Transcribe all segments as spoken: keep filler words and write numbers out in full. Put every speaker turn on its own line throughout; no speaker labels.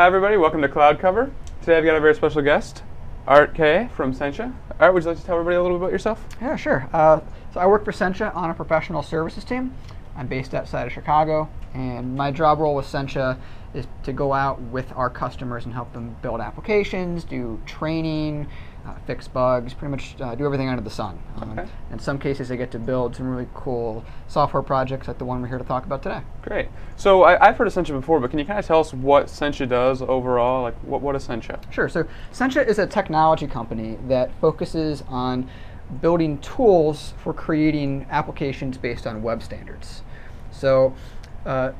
Hi everybody, welcome to Cloud Cover. Today I've got a very special guest, Art Kay from Sentia. Art, would you like to tell everybody a little bit about yourself?
Yeah, sure. Uh, so I work for Sentia on a professional services team. I'm based outside of Chicago, and my job role with Sentia is to go out with our customers and help them build applications, do training, uh, fix bugs, pretty much uh, do everything under the sun. Um,
Okay.
In some cases, I get to build some really cool software projects like the one we're here to talk about today.
Great. So I, I've heard of Sentia before, but can you kind of tell us what Sentia does overall? Like, what, what is Sentia?
Sure. So Sentia is a technology company that focuses on building tools for creating applications based on web standards. So uh,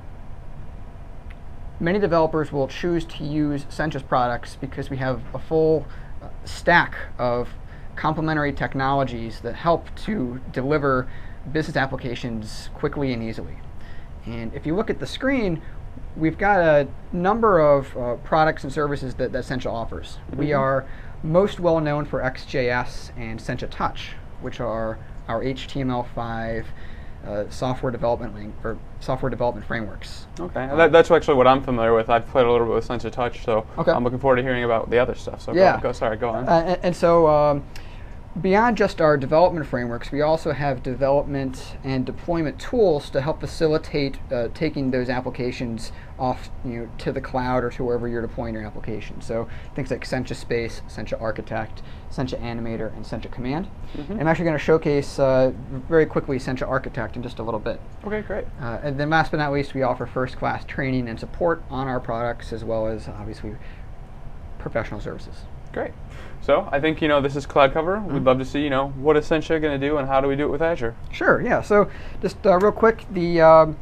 many developers will choose to use Sentia's products because we have a full uh, stack of complementary technologies that help to deliver business applications quickly and easily. And if you look at the screen, we've got a number of uh, products and services that, that Sentia offers. Mm-hmm. We are most well known for X J S and Sentia Touch, which are our H T M L five uh, software development link, or software development frameworks.
Okay, uh, that, that's actually what I'm familiar with. I've played a little bit with Sentia Touch, so
okay.
I'm looking forward to hearing about the other stuff. So
yeah.
go, go sorry, go on.
Uh, and, and so um, beyond just our development frameworks, we also have development and deployment tools to help facilitate uh, taking those applications off, you know, to the cloud or to wherever you're deploying your application. So things like Sentia Space, Sentia Architect, Sentia Animator, and Sentia Command. Mm-hmm. And I'm actually going to showcase uh, very quickly Sentia Architect in just a little bit.
Okay, great.
Uh, and then last but not least, we offer first-class training and support on our products, as well as obviously professional services.
Great. So I think, you know, this is Cloud Cover. Mm-hmm. We'd love to see, you know, what is Sentia going to do and how do we do it with Azure?
Sure, yeah. So just uh, real quick, the, um,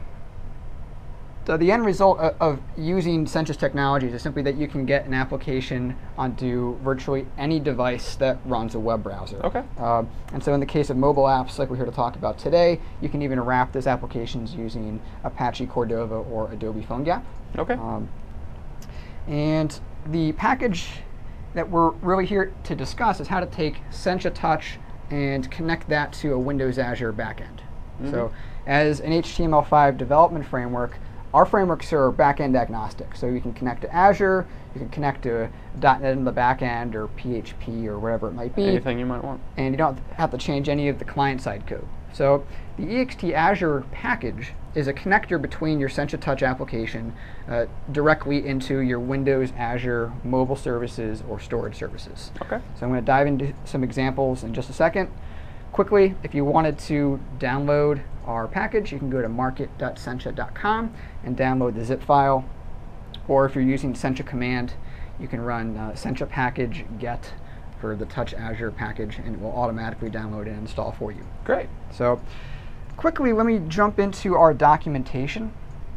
the the end result of, of using Sentia's technologies is simply that you can get an application onto virtually any device that runs a web browser.
Okay.
Uh, and so in the case of mobile apps, like we're here to talk about today, you can even wrap those applications using Apache Cordova or Adobe PhoneGap.
Okay. Um,
and the package that we're really here to discuss is how to take Sentia Touch and connect that to a Windows Azure backend. Mm-hmm. So as an H T M L five development framework, our frameworks are backend agnostic. So you can connect to Azure, you can connect to dot net in the backend, or P H P, or whatever it might be.
Anything you might want.
And you don't have to change any of the client-side code. So the E X T Azure package is a connector between your Sentia Touch application uh, directly into your Windows Azure mobile services or storage services.
Okay.
So I'm going to dive into some examples in just a second. Quickly, if you wanted to download our package, you can go to market dot sentia dot com and download the zip file. Or if you're using Sentia Command, you can run uh, Sentia package get for the Touch Azure package, and it will automatically download and install for you.
Great.
So quickly, let me jump into our documentation.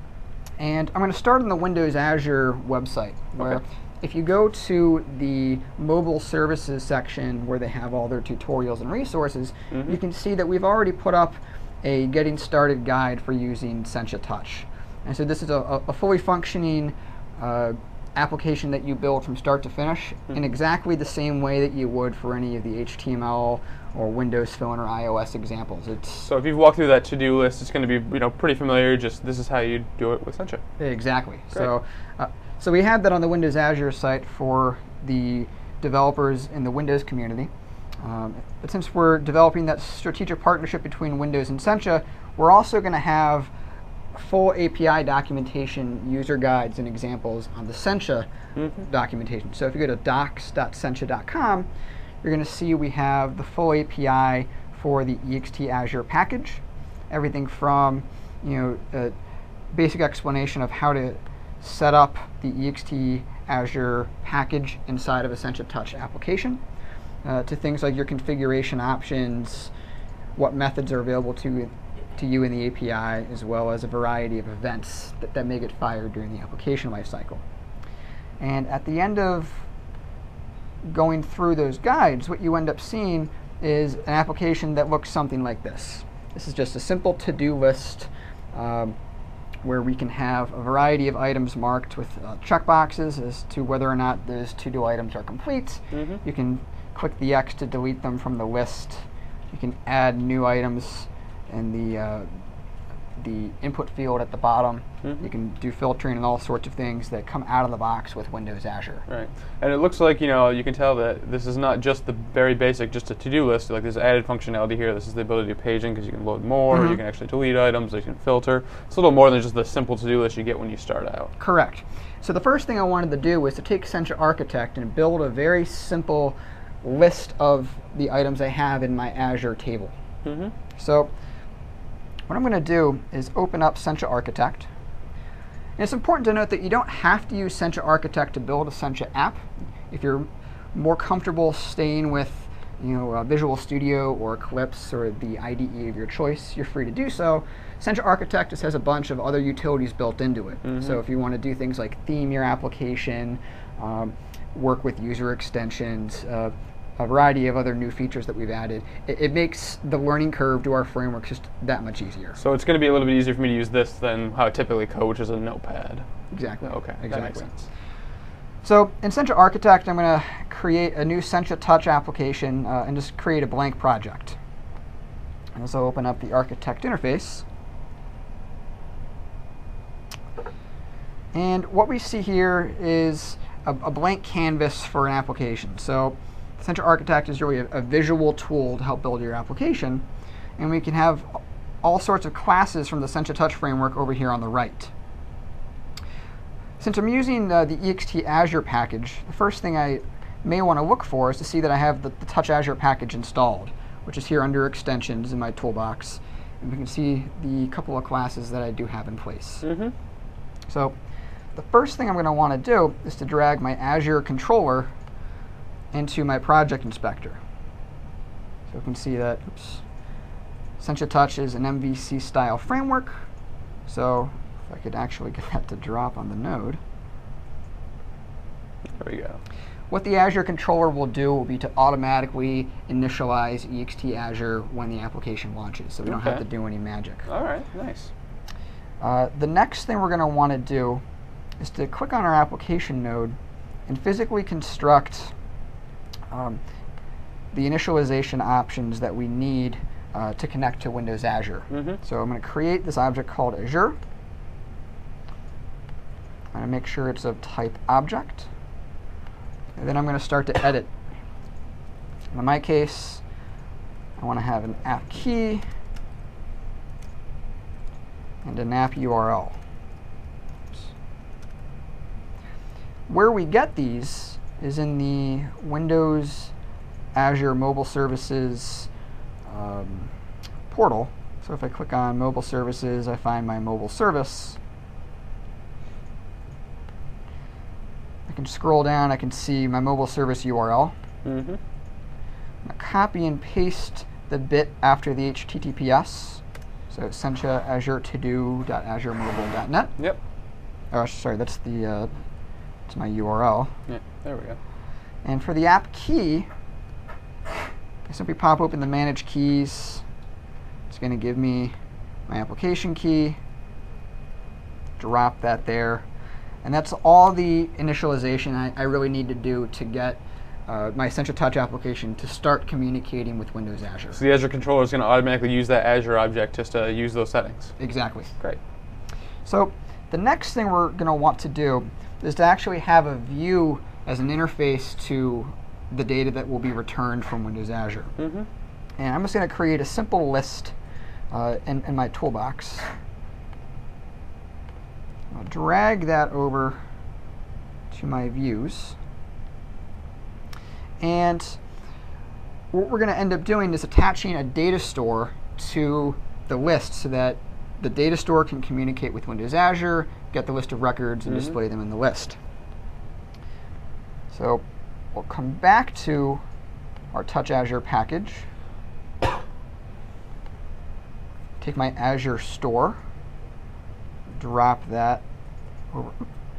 And I'm going to start on the Windows Azure website, where
okay.
if you go to the mobile services section where they have all their tutorials and resources, mm-hmm. you can see that we've already put up a getting started guide for using Sentia Touch. And so this is a, a fully functioning uh, application that you build from start to finish mm-hmm. in exactly the same way that you would for any of the H T M L or Windows Phone or iOS examples. It's
so if you've walked through that to-do list, it's going to be, you know, pretty familiar. Just this is how you do it with Sentia.
Exactly.
Great.
So, uh, so we have that on the Windows Azure site for the developers in the Windows community. Um, but since we're developing that strategic partnership between Windows and Sentia, we're also going to have full A P I documentation, user guides, and examples on the Sentia mm-hmm. documentation. So if you go to docs dot sentia dot com, you're going to see we have the full A P I for the E X T Azure package. Everything from, you know, a basic explanation of how to set up the E X T Azure package inside of a Sentia Touch application, uh, to things like your configuration options, what methods are available to to you in the A P I, as well as a variety of events that, that may get fired during the application lifecycle. And at the end of going through those guides, what you end up seeing is an application that looks something like this. This is just a simple to-do list um, where we can have a variety of items marked with uh, checkboxes as to whether or not those to-do items are complete. Mm-hmm. You can click the X to delete them from the list. You can add new items in the uh, the input field at the bottom.
Mm-hmm.
You can do filtering and all sorts of things that come out of the box with Windows Azure.
Right. And it looks like, you know, you can tell that this is not just the very basic, just a to-do list. Like there's added functionality here. This is the ability to paging because you can load more,
Mm-hmm.
you can actually delete items, you can filter. It's a little more than just the simple to-do list you get when you start out.
Correct. So the first thing I wanted to do was to take Sencha Architect and build a very simple list of the items I have in my Azure table.
Mm-hmm.
So what I'm going to do is open up Sencha Architect. And it's important to note that you don't have to use Sencha Architect to build a Sencha app. If you're more comfortable staying with you know, uh, Visual Studio or Eclipse or the I D E of your choice, you're free to do so. Sencha Architect just has a bunch of other utilities built into it.
Mm-hmm.
So if you want to do things like theme your application, um, work with user extensions, uh, a variety of other new features that we've added, it, it makes the learning curve to our framework just that much easier.
So it's going to be a little bit easier for me to use this than how I typically code, which is a notepad.
Exactly.
Okay,
exactly.
that makes sense.
So in Sencha Architect, I'm going to create a new Sencha Touch application uh, and just create a blank project. And this will open up the Architect interface. And what we see here is a, a blank canvas for an application. So Sencha Architect is really a, a visual tool to help build your application. And we can have all sorts of classes from the Sencha Touch framework over here on the right. Since I'm using uh, the E X T Azure package, the first thing I may want to look for is to see that I have the, the Touch Azure package installed, which is here under Extensions in my toolbox. And we can see the couple of classes that I do have in place.
Mm-hmm.
So the first thing I'm going to want to do is to drag my Azure controller into my project inspector. So we can see that oops, Sencha Touch is an M V C style framework. So if I could actually get that to drop on the node.
There we go.
What the Azure controller will do will be to automatically initialize E X T Azure when the application launches, so we don't
Okay.
have to do any magic.
All right, nice.
Uh, the next thing we're going to want to do is to click on our application node and physically construct um, the initialization options that we need uh, to connect to Windows Azure.
Mm-hmm.
So I'm going to create this object called Azure. I'm going to make sure it's of type object. And then I'm going to start to edit. In my case, I want to have an app key and an app U R L. Oops. Where we get these is in the Windows Azure Mobile Services um, portal. So if I click on Mobile Services, I find my mobile service. I can scroll down, I can see my mobile service U R L.
Mm-hmm.
I'm going to copy and paste the bit after the H T T P S. So Sencha Azure todo dot azure mobile dot net.
Yep.
Oh, sorry, that's the uh, that's my U R L.
Yeah, there we go.
And for the app key, I simply pop open the manage keys. It's going to give me my application key. Drop that there. And that's all the initialization I, I really need to do to get uh, my Sencha Touch application to start communicating with Windows Azure.
So the Azure controller is going to automatically use that Azure object just to use those settings.
Exactly.
Great.
So the next thing we're going to want to do is to actually have a view as an interface to the data that will be returned from Windows Azure.
Mm-hmm.
And I'm just going to create a simple list uh, in, in my toolbox. I'll drag that over to my views. And what we're going to end up doing is attaching a data store to the list so that the data store can communicate with Windows Azure, get the list of records, and
Mm-hmm.
display them in the list. So we'll come back to our Touch Azure package. Take my Azure store, drop that over,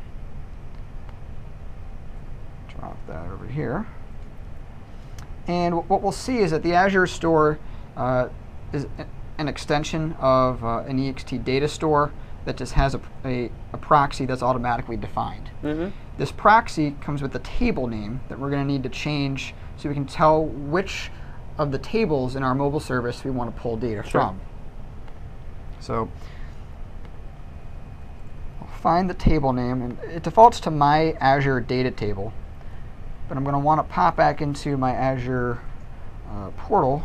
drop that over here. And what we'll see is that the Azure store uh, is an extension of uh, an E X T data store that just has a, a, a proxy that's automatically defined.
Mm-hmm.
This proxy comes with a table name that we're going to need to change so we can tell which of the tables in our mobile service we want to pull data
Sure.
from. So find the table name, and it defaults to my Azure data table, but I'm going to want to pop back into my Azure uh, portal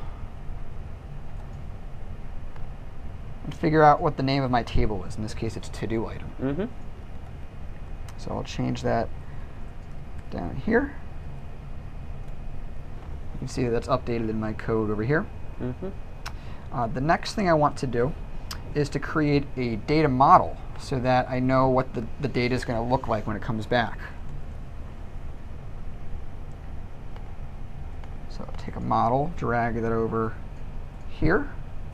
and figure out what the name of my table is. In this case, it's to-do item.
Mm-hmm.
So I'll change that down here. You can see that that's updated in my code over here.
Mm-hmm.
Uh, the next thing I want to do is to create a data model so that I know what the, the data is going to look like when it comes back. So I'll take a model, drag that over here.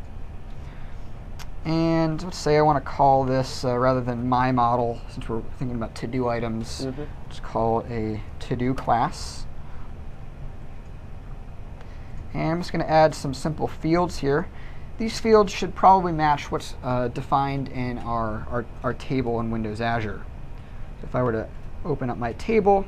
And let's say I want to call this, uh, rather than my model, since we're thinking about to-do items,
Mm-hmm.
just call it a to-do class. And I'm just going to add some simple fields here. These fields should probably match what's uh, defined in our, our, our table in Windows Azure. So if I were to open up my table,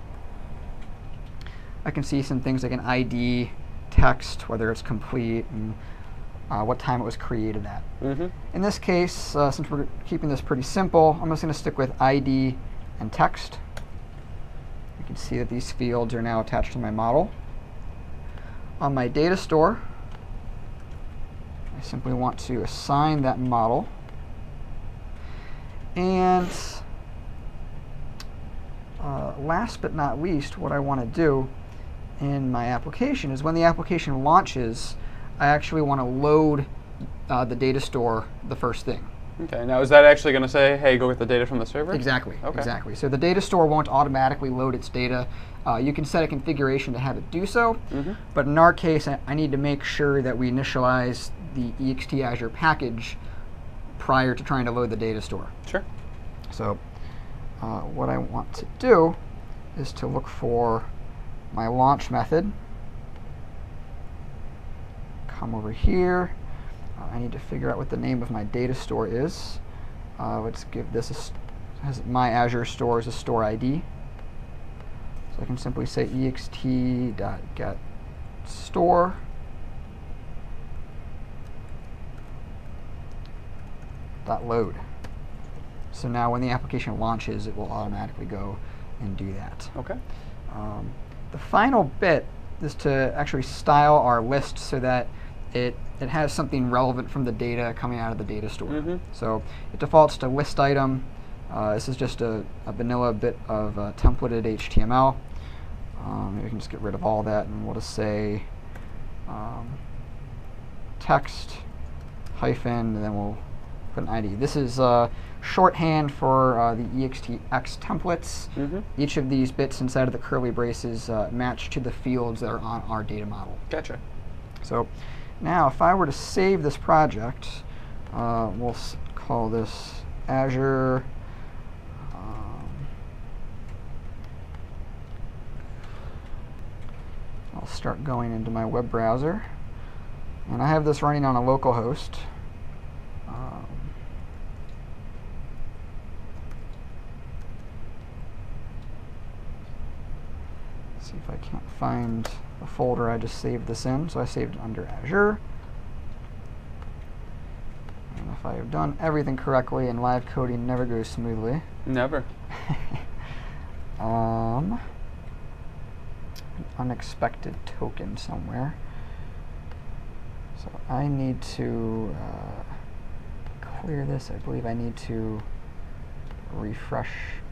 I can see some things like an I D, text, whether it's complete, and uh, what time it was created at.
Mm-hmm.
In this case, uh, since we're keeping this pretty simple, I'm just going to stick with I D and text. You can see that these fields are now attached to my model. On my data store, I simply want to assign that model. And uh, last but not least, what I want to do in my application is when the application launches, I actually want to load uh, the data store the first thing.
Okay, now is that actually going to say, hey, go get the data from the server?
Exactly,
Okay.
exactly. So the data store won't automatically load its data. Uh, you can set a configuration to have it do so,
Mm-hmm.
but in our case, I, I need to make sure that we initialize the E X T Azure package prior to trying to load the data store.
Sure.
So uh, what I want to do is to look for my launch method. Come over here. Uh, I need to figure out what the name of my data store is. Uh, let's give this a st has my Azure store as a store I D. So I can simply say ext.get store. Dot load. So now when the application launches, it will automatically go and do that.
Okay.
Um, the final bit is to actually style our list so that it, it has something relevant from the data coming out of the data store.
Mm-hmm.
So it defaults to list item. Uh, this is just a, a vanilla bit of uh, templated H T M L. Um, we can just get rid of all that, and we'll just say um, text hyphen, and then we'll put an I D. This is uh, shorthand for uh, the E X T X templates.
Mm-hmm.
Each of these bits inside of the curly braces uh, match to the fields that are on our data model.
Gotcha.
So now if I were to save this project, uh, we'll s call this Azure um, I'll start going into my web browser, and I have this running on a local host. Um, see if I can't find the folder I just saved this in. So I saved it under Azure. And if I have done everything correctly, and live coding never goes smoothly.
Never.
um, an unexpected token somewhere. So I need to uh, clear this. I believe I need to refresh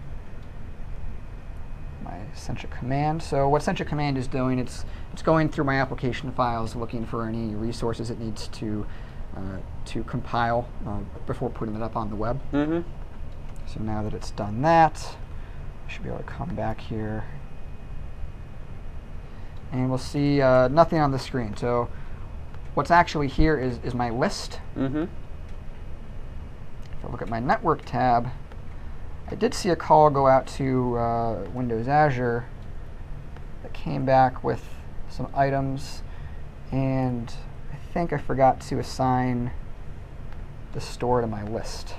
my Sencha command. So what Sencha command is doing, it's it's going through my application files, looking for any resources it needs to uh, to compile uh, before putting it up on the web.
Mm-hmm.
So now that it's done that, I should be able to come back here, and we'll see uh, nothing on the screen. So what's actually here is is my list.
Mm-hmm.
If I look at my network tab, I did see a call go out to uh, Windows Azure that came back with some items, and I think I forgot to assign the store to my list.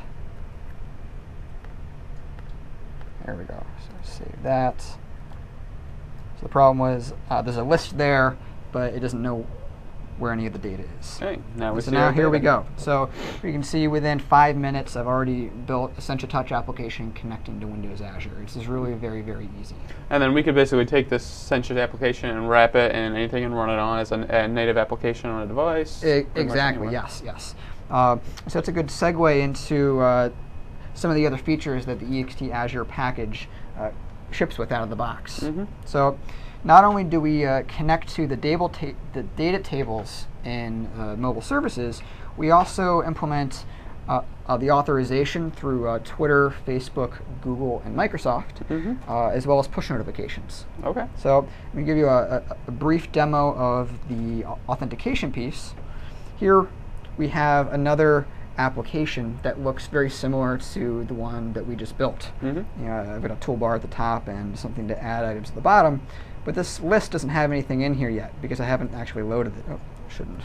There we go. So save that. So the problem was uh, there's a list there, but it doesn't know where any of the data is.
Okay, now we
so
see
now
our
here we
data.
go. So you can see within five minutes I've already built a Sencha Touch application connecting to Windows Azure. This is really very, very easy.
And then we could basically take this Sencha application and wrap it in anything and run it on as a, a native application on a device.
I, exactly, yes, yes. Uh, so it's a good segue into uh, some of the other features that the E X T Azure package uh, ships with out of the box.
Mm-hmm.
So not only do we uh, connect to the, ta the data tables in uh, mobile services, we also implement uh, uh, the authorization through uh, Twitter, Facebook, Google, and Microsoft,
mm-hmm.
uh, as well as push notifications.
Okay.
So let me give you a, a, a brief demo of the authentication piece. Here we have another application that looks very similar to the one that we just built.
Mm-hmm.
You know, I've got a toolbar at the top and something to add items at the bottom, but this list doesn't have anything in here yet because I haven't actually loaded it. Oh, shouldn't.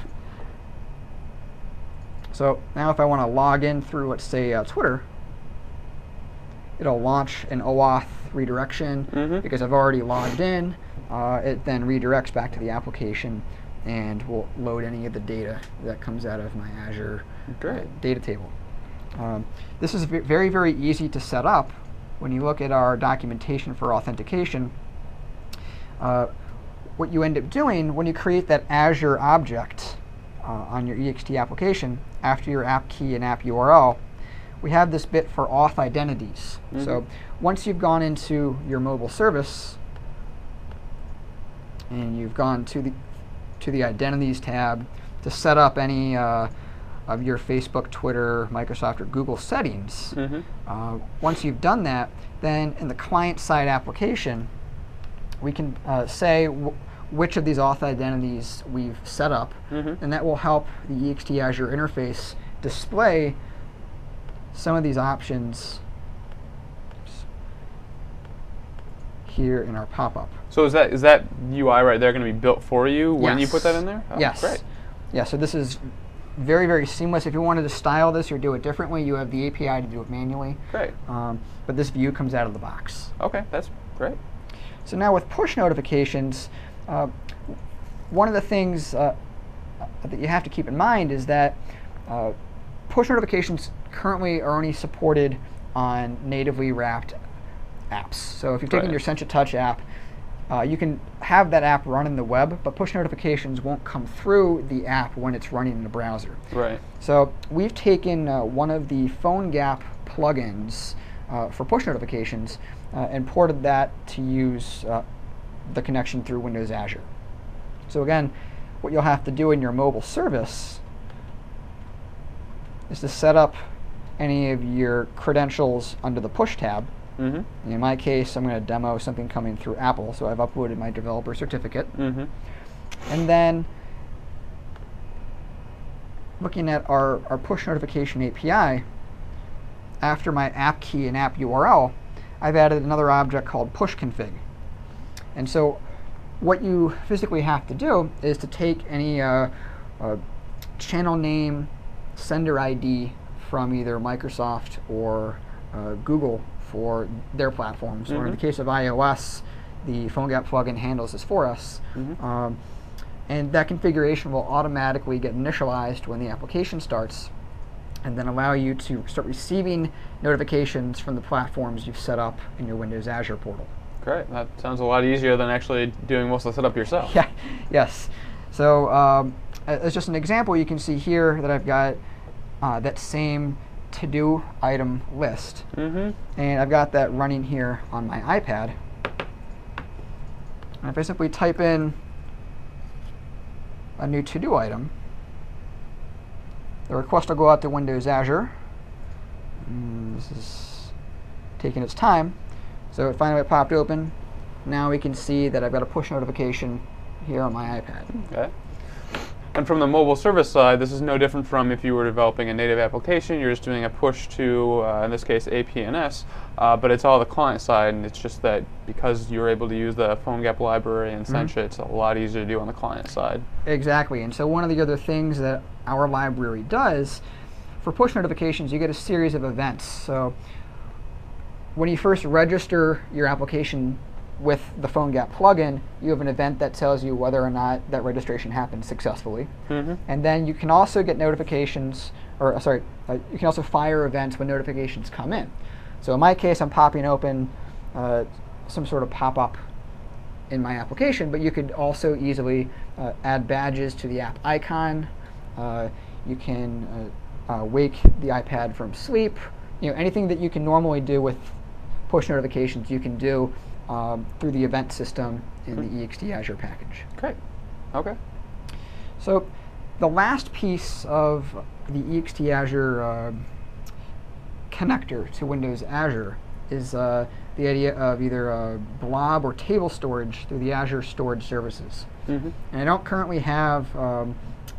So now if I want to log in through, let's say, uh, Twitter, it'll launch an OAuth redirection
mm-hmm.
because I've already logged in. Uh, it then redirects back to the application and will load any of the data that comes out of my Azure uh, data table. Um, this is very, very easy to set up. When you look at our documentation for authentication, uh, what you end up doing when you create that Azure object uh, on your E X T application, after your app key and app U R L, we have this bit for auth identities. Mm-hmm. So once you've gone into your mobile service and you've gone to the to the Identities tab to set up any uh, of your Facebook, Twitter, Microsoft, or Google settings.
Mm-hmm.
uh, once you've done that, then in the client-side application, we can uh, say w which of these auth identities we've set up,
mm-hmm.
and that will help the E X T Azure interface display some of these options here in our pop-up.
So is that is that U I right there going to be built for you when
yes.
you put that in there? Oh,
yes.
Great.
Yeah, so this is very, very seamless. If you wanted to style this or do it differently, you have the A P I to do it manually.
Great.
Um, but this view comes out of the box.
Okay, that's great.
So now with push notifications, uh, one of the things uh, that you have to keep in mind is that uh, push notifications currently are only supported on natively wrapped apps. So if you've taken
right.
your Sencha Touch app, uh, you can have that app run in the web, but push notifications won't come through the app when it's running in the browser.
Right.
So we've taken uh, one of the PhoneGap plugins uh, for push notifications uh, and ported that to use uh, the connection through Windows Azure. So again, what you'll have to do in your mobile service is to set up any of your credentials under the push tab.
Mm-hmm.
In my case, I'm going to demo something coming through Apple, so I've uploaded my developer certificate.
Mm-hmm.
And then looking at our, our push notification A P I, after my app key and app U R L, I've added another object called pushconfig. And so what you physically have to do is to take any uh, uh, channel name, sender I D from either Microsoft or uh, Google for their platforms, mm-hmm. or in the case of iOS, the PhoneGap plugin handles this for us.
Mm-hmm.
um, and that configuration will automatically get initialized when the application starts, and then allow you to start receiving notifications from the platforms you've set up in your Windows Azure portal.
Great. That sounds a lot easier than actually doing most of the setup yourself.
Yeah. Yes. So um, as just an example, you can see here that I've got uh, that same to-do item list.
Mm-hmm.
And I've got that running here on my iPad. And if I simply type in a new to-do item, the request will go out to Windows Azure. And this is taking its time. So it finally popped open. Now we can see that I've got a push notification here on my iPad.
Okay. And from the mobile service side, this is no different from if you were developing a native application. You're just doing a push to, uh, in this case, A P N S, uh, but it's all the client side, and it's just that because you're able to use the PhoneGap library and Sencha, mm-hmm. it's a lot easier to do on the client side.
Exactly. And so one of the other things that our library does, for push notifications, you get a series of events. So when you first register your application with the PhoneGap plugin, you have an event that tells you whether or not that registration happened successfully.
Mm-hmm.
And then you can also get notifications, or uh, sorry, uh, you can also fire events when notifications come in. So in my case, I'm popping open uh, some sort of pop-up in my application, but you could also easily uh, add badges to the app icon. Uh, you can uh, uh, wake the iPad from sleep. You know, anything that you can normally do with push notifications, you can do um, through the event system in mm-hmm. the E X T Azure package.
Great. Okay.
So the last piece of the E X T Azure uh, connector to Windows Azure is uh, the idea of either uh, blob or table storage through the Azure Storage Services.
Mm-hmm.
And I don't currently have um,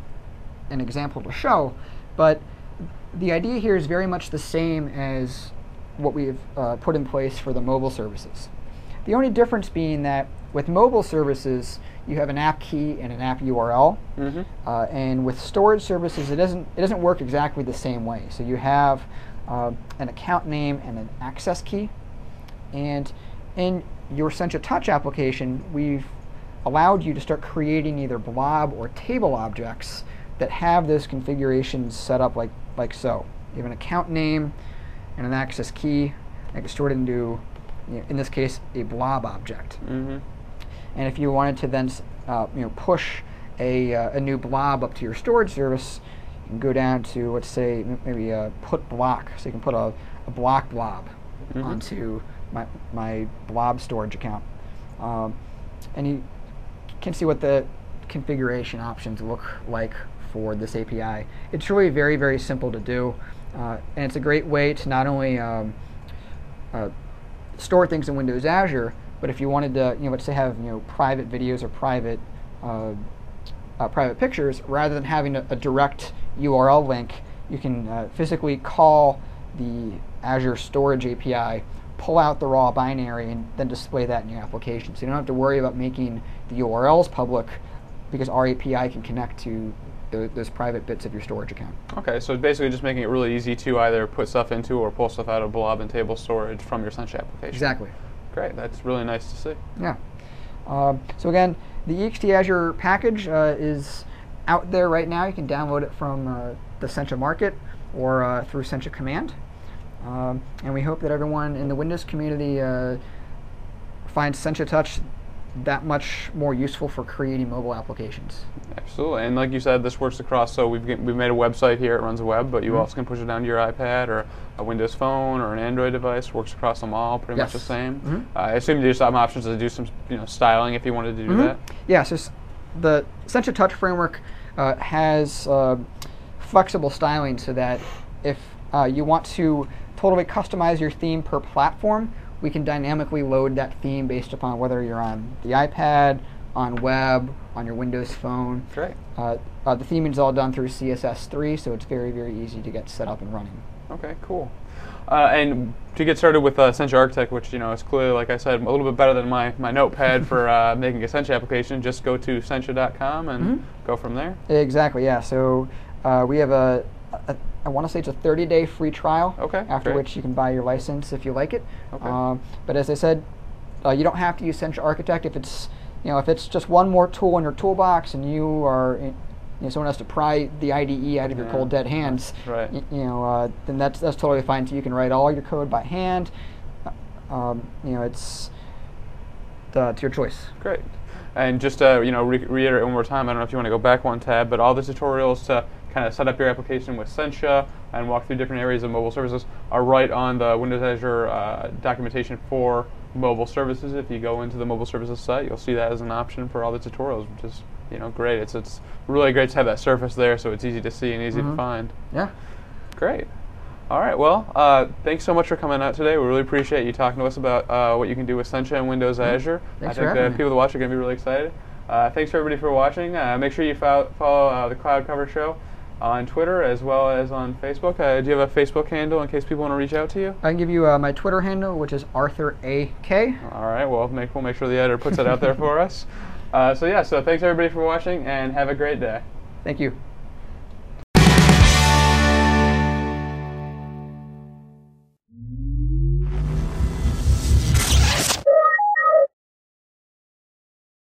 an example to show, but the idea here is very much the same as what we've uh, put in place for the mobile services. The only difference being that with mobile services, you have an app key and an app U R L,
mm-hmm.
uh, and with storage services, it doesn't it doesn't work exactly the same way. So you have uh, an account name and an access key, and in your Sencha Touch application, we've allowed you to start creating either blob or table objects that have those configurations set up like like so. You have an account name and an access key that gets stored into, you know, in this case, a blob object.
Mm-hmm.
And if you wanted to then uh, you know, push a, uh, a new blob up to your storage service, you can go down to, let's say, maybe a put block. So you can put a, a block blob mm-hmm. onto my, my blob storage account. Um, and you can see what the configuration options look like for this A P I. It's really very, very simple to do. Uh, and it's a great way to not only um, uh, store things in Windows Azure, but if you wanted to, you know, let's say have you know private videos or private uh, uh, private pictures, rather than having a, a direct U R L link, you can uh, physically call the Azure Storage A P I, pull out the raw binary, and then display that in your application. So you don't have to worry about making the U R Ls public, because our A P I can connect to the, those private bits of your storage account.
Okay, so basically just making it really easy to either put stuff into or pull stuff out of blob and table storage from your Sencha application.
Exactly.
Great, that's really nice to see.
Yeah. Um, so again, the E X T Azure package uh, is out there right now. You can download it from uh, the Sencha Market or uh, through Sencha Command. Um, and we hope that everyone in the Windows community uh, finds Sencha Touch that much more useful for creating mobile applications.
Absolutely, and like you said, this works across, so we've, we've made a website here, it runs a web, but you
mm-hmm.
also can push it down to your iPad or a Windows phone or an Android device, works across them all, pretty
yes.
much the same.
Mm-hmm.
uh, I assume there's some options to do some you know, styling if you wanted to do
mm-hmm.
that.
Yeah, so s- the Sencha Touch framework uh, has uh, flexible styling so that if uh, you want to totally customize your theme per platform, we can dynamically load that theme based upon whether you're on the iPad, on web, on your Windows phone.
Great.
Uh, uh, the theming is all done through C S S three, so it's very, very easy to get set up and running.
Okay, cool. Uh, and to get started with uh, Sencha Architect, which you know is clearly, like I said, a little bit better than my, my notepad for uh, making a Sencha application, just go to sencha dot com and mm-hmm. go from there.
Exactly, yeah. So uh, we have a, a I want to say it's a thirty day free trial,
okay,
after
great.
which you can buy your license if you like it.
Okay.
Um, but as I said, uh, you don't have to use Sencha Architect if it's you know if it's just one more tool in your toolbox and you are you know someone has to pry the I D E out of
yeah.
your cold dead hands.
Right.
Y- you know uh, then that's that's totally fine. So you can write all your code by hand. Um, you know it's uh, it's your choice.
Great. And just to you know re- reiterate one more time, I don't know if you want to go back one tab, but all the tutorials to kind of set up your application with Sencha and walk through different areas of mobile services are right on the Windows Azure uh, documentation for mobile services. If you go into the mobile services site, you'll see that as an option for all the tutorials, which is you know great. It's it's really great to have that surface there, so it's easy to see and easy
mm-hmm.
to find.
Yeah.
Great. All right. Well, uh, thanks so much for coming out today. We really appreciate you talking to us about uh, what you can do with Sencha and Windows
mm-hmm.
Azure.
Thanks
I think
for
the
having
people
me.
that watch are going to be really excited. Uh, thanks for everybody for watching. Uh, make sure you follow, follow uh, the Cloud Cover Show on Twitter as well as on Facebook. Uh, do you have a Facebook handle in case people want to reach out to you?
I can give you uh, my Twitter handle, which is Arthur A K.
All right. Well, make, we'll make sure the editor puts it out there for us. Uh, so yeah. So thanks everybody for watching, and have a great day.
Thank you.